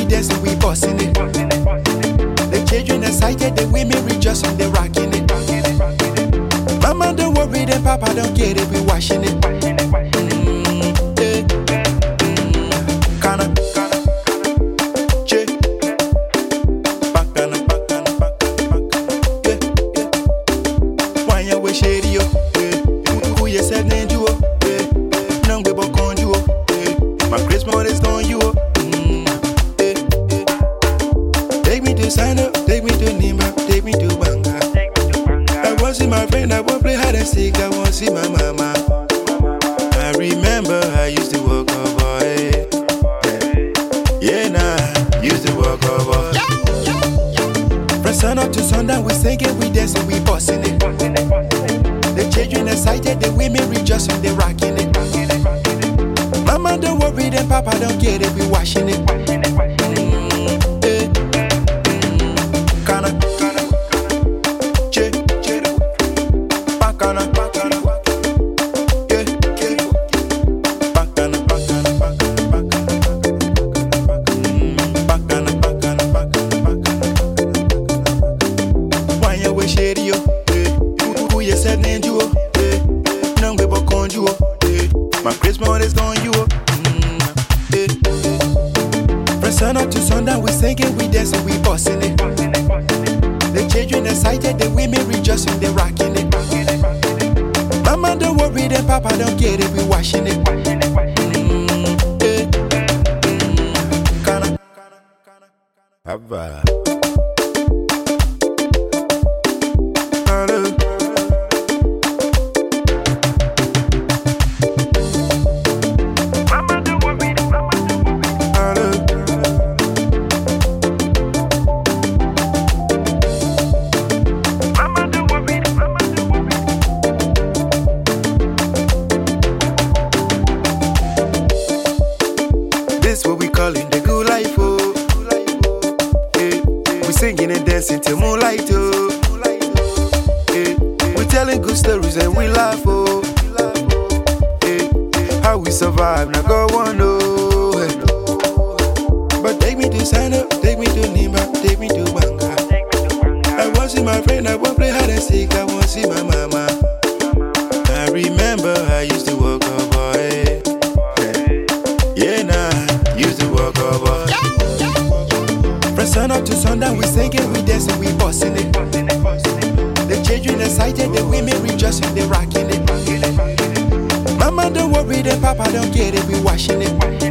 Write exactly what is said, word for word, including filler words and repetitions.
dancing, we bossing it. The children excited, the women rejoicing, they rocking it. Mama don't worry, then Papa don't get it, we washing it. Mm, eh, mm, Kana, che, bakana, bakana, bakana, yeah, yeah. Why you wish it you? Who you said name you? No we both on you. My Christmas is on you. Take me to Sano, take me to Nima, take me to Banga. I want to see my friend, I want to play hide and seek, I want to see my mama. I remember I used to walk over, eh. Yeah, nah, used to walk over. From sun up to sundown, we singing, we dancing, we bossing it. The children excited, the women rejoicing, they rocking it. Mama don't worry, then Papa don't get it, we washing it. Mm, eh. Kana, che, che, bakana, bakana, yeah, yeah, bakana, bakana, bakana, bakana, bakana, bakana, bakana. Why you wish it you? Who you said name you? No we both on you. My Christmas is on you. From sun up to sundown, we singing, we dancing, we bossing it. The children excited, the women rejoicing, they rocking it. Mama don't worry, then Papa don't get it, we washing it. Mm, eh, mm, Kana, Abba. This what we callin' the good life, oh. Yeah. We singing and dancing till moonlight, oh. Yeah. We telling good stories and we laugh, oh. Yeah. How we survive, now go on, oh. Yeah. But take me to Sano, take me to Nima, take me to Banga. I want to see my friend, I want to play hide and seek, I want to see my mama. I remember I used to walk over, eh. Yeah, nah, used to walk over. From sun up to sundown, we singing, we dancing, we bossing it. The children excited, the women rejoicing, they rocking it. Mama don't worry, then Papa don't get it, we washing it.